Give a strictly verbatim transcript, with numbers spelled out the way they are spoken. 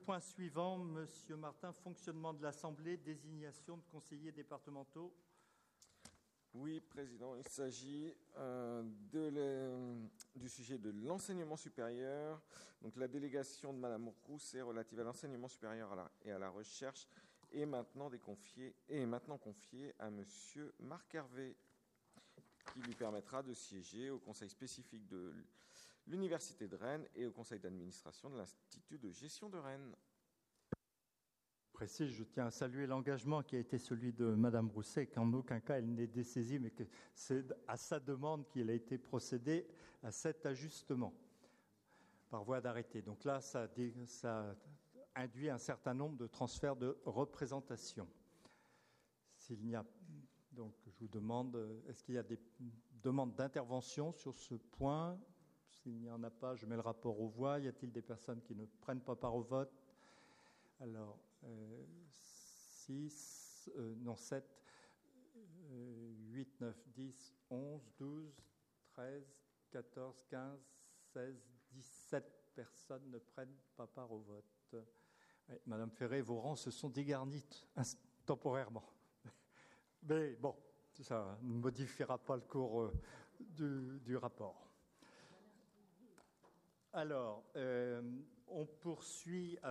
point suivant, Monsieur Martin, fonctionnement de l'Assemblée, désignation de conseillers départementaux. Oui, Président, il s'agit euh, de le, du sujet de l'enseignement supérieur. Donc, la délégation de Madame Rousset relative à l'enseignement supérieur à la, et à la recherche est maintenant, déconfiée, est maintenant confiée à Monsieur Marc Hervé, qui lui permettra de siéger au conseil spécifique de l'Université de Rennes et au conseil d'administration de l'Institut de gestion de Rennes. Précis, je tiens à saluer l'engagement qui a été celui de Madame Rousset, qu'en aucun cas elle n'est dessaisie, mais que c'est à sa demande qu'il a été procédé à cet ajustement par voie d'arrêté. Donc là, ça, ça induit un certain nombre de transferts de représentation. S'il n'y a donc, je vous demande, est-ce qu'il y a des demandes d'intervention sur ce point? S'il n'y en a pas, je mets le rapport aux voix. Y a-t-il des personnes qui ne prennent pas part au vote? Alors, euh, six, euh, non, sept, euh, huit, neuf, dix, onze, douze, treize, quatorze, quinze, seize, dix-sept personnes ne prennent pas part au vote. Ouais, Madame Ferré, vos rangs se sont dégarnis temporairement. Mais bon, ça ne modifiera pas le cours euh, du, du rapport. Alors, euh, on poursuit.